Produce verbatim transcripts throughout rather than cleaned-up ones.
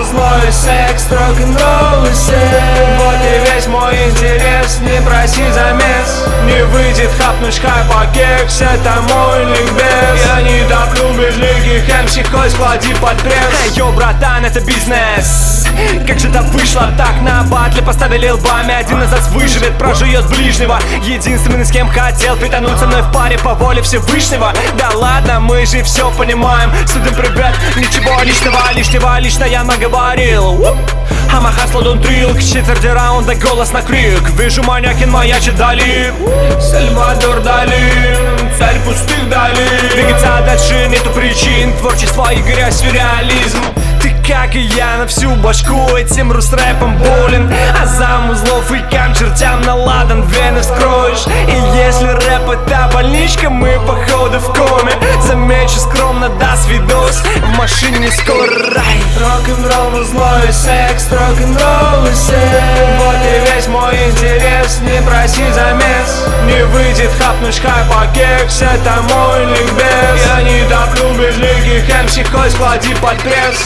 рок-н-ролл, злой секс, рок-н-ролл и секс. Вот и весь мой интерес, не проси замес. Не выйдет хапнуть хайпа кекс, это мой ликбез. Я не топлю безликих эм си, хоть склади под пресс. Эй, йоу, братан, это бизнес. Как же так вышло, так на батле поставили лбами. Один из нас выживет, прожует ближнего. Единственный, с кем хотел фитануть со мной в паре по воле Всевышнего. Да ладно, мы же все понимаем. Судим привет, ничего личного, лишнего лично я наговорил. I'm a hustler, don't drill. К четверти раунда голос на крик. Вижу маньякин маячит дали. Сальвадор Дали, царь пустых долин. Двигаться дальше нету причин. Творчество и грязь, сюрреализм. Ты как и я на всю башку этим рус-рэпом болен. А зам узлов и кам чертям наладан вены вскроешь. И если рэп это больничка, мы походу в коме. Замечу скромно, даст видос в машине скоро рай. Рок-н-ролл, злой секс, рок-н-ролл и секс. Вот и весь мой интерес, не проси замес. Не выйдет хапнуть хайпа кекс, это мой ликбез. Я не топлю безликих эм си, хоть склади под пресс.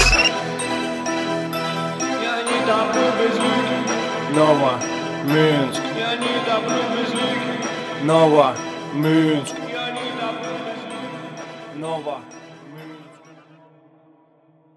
Я не топлю безликих. Нова, Минск. Я не топлю безликих. Нова, Минск. Я не топлю безликих. Нова.